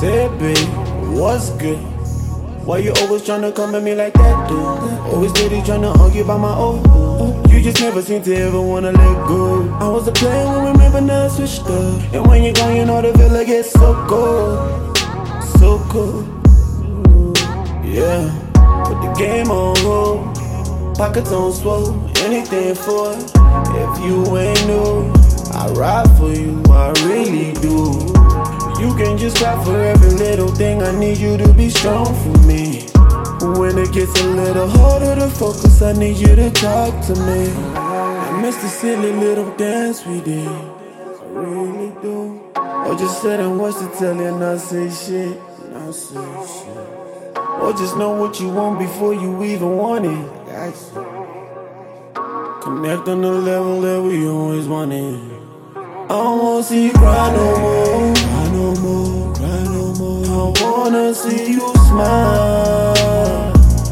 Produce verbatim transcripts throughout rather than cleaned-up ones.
Say, babe, what's good? Why you always tryna come at me like that, dude? Always steady tryna argue about my old. You just never seem to ever wanna let go. I was a player when remember now I switched up. And when you're gone, you know the feel gets so cold, so cold. Yeah, put the game on hold, pockets on swole, anything for it. If you ain't new, I ride for you, I really do. You can just cry for every little thing, I need you to be strong for me. When it gets a little harder to focus, I need you to talk to me. I miss the silly little dance we did, I really do. Or just sit and watch the telly and not say shit, not say shit. Or just know what you want before you even want it. Connect on the level that we always wanted. I don't wanna see you cry no more, cry no more, cry no more. I wanna see you smile.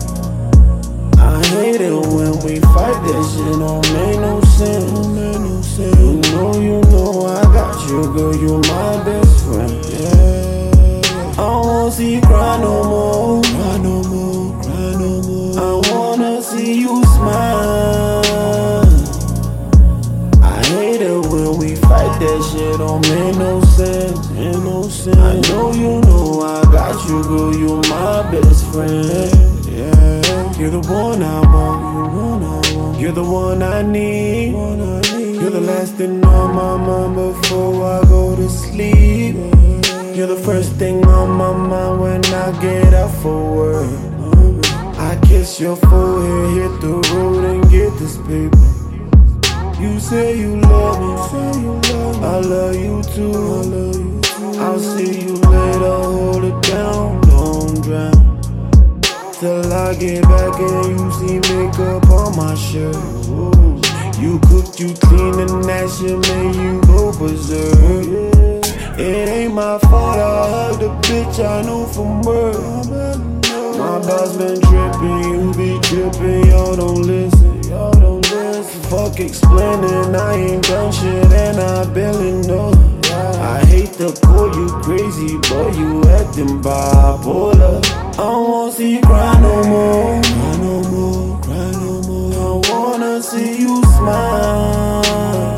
I hate it when we fight, that shit don't make no sense, don't make no sense. You know, you know I got you, girl, you my best friend, yeah. I don't wanna see you cry no more, cry no more, cry no more. I wanna see you smile. I hate it when we fight, that shit don't make no sense, ain't no sense. I know you know I got you, girl, you my best friend, yeah. You're the one I want, you're the one I need. You're the last thing on my mind before I go to sleep. You're the first thing on my mind when I get up for work. I kiss your forehead, hit the road and get this paper. You say you love me, I love you too. I'll see you later, hold it down, don't drown. Till I get back and you see makeup on my shirt. Ooh. You cooked, you clean, and that shit made you go berserk. It ain't my fault, I hugged a bitch I knew from birth. My boss been trippin', you be trippin', y'all don't listen, y'all don't listen. Fuck explaining, I ain't done shit and I barely know. I hate to call you crazy, but you actin' bipolar. I don't wanna see you cry no more, cry no more, cry no more. I wanna see you smile.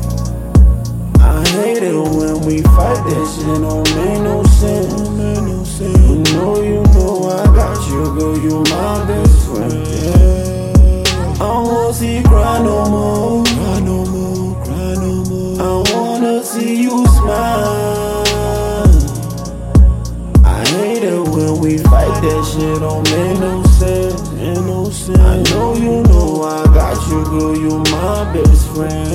I hate it when we fight, that shit don't make no sense, don't make no sense. You know, you know I got you, girl, you my best friend, yeah. I don't wanna see you cry no more, cry no more, cry no more. I wanna see you smile. I hate it when we fight, that shit don't make no sense, ain't no sense. I know you know I got you, girl, you my best friend.